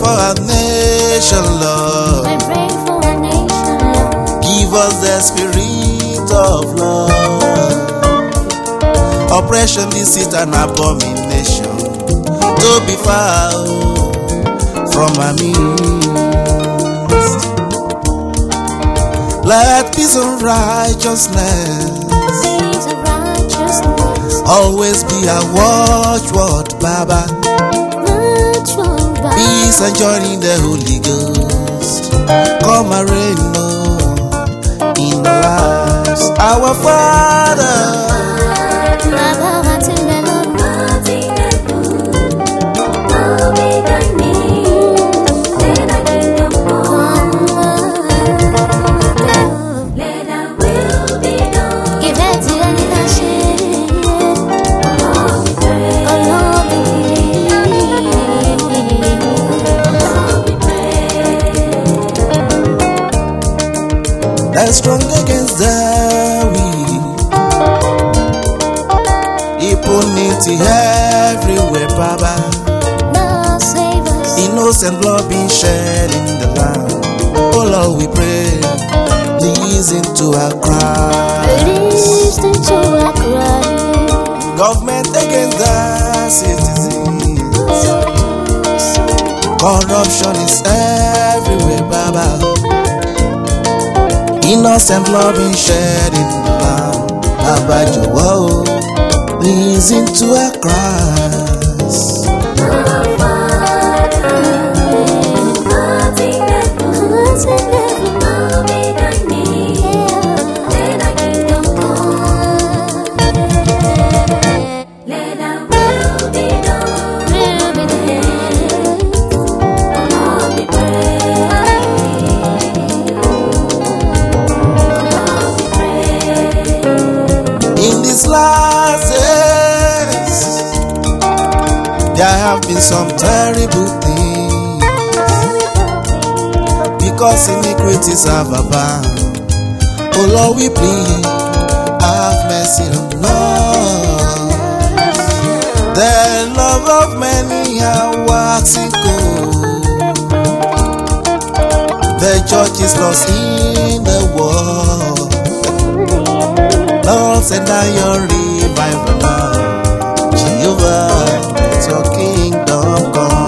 for our nation, Lord. I pray for our nation, Lord. Give us the spirit of love. Oppression, deceit, and abomination to be far from our midst. Let peace and righteousness Peace and righteousness always be our watchword, Baba. much more by Peace and joy in the Holy Ghost. Come and reign in our lives. Our Father, Baba Watinelo, I'll be thy name. Let thy kingdom come. Let thy will be done. Give it to any nation. Oh Lord, they're strong against the weak. Impunity everywhere, Baba. Lord, save us. Innocent blood being shed in the land. Oh Lord, we pray, listen to our cry. Listen to our cry. Government against the citizens. Corruption is everywhere, Baba. Innocent blood being shed in the land. Baba Joe, listen to our cries. In these last days, there have been some terrible things, because iniquities have abounded. Oh Lord, we plead, have mercy on us. The love of many are waxing cold. The church is lost in the world. Lord, send down your revival now. Jehovah, let your kingdom come.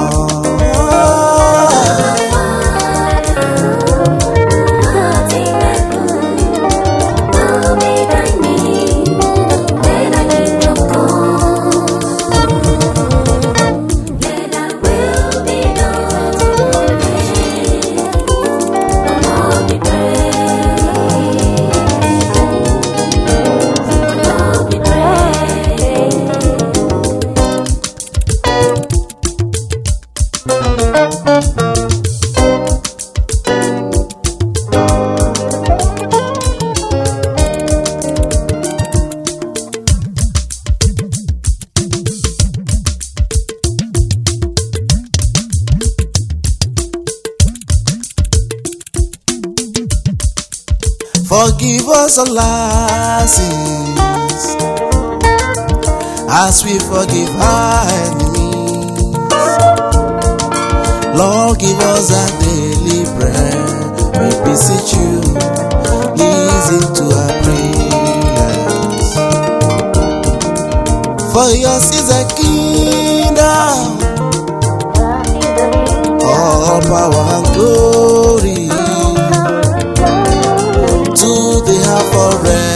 Forgive us all our sins, as we forgive our enemies. Lord, give us our daily bread. We beseech you, listen to our prayers. For yours is the kingdom, all power and glory, to the half forever.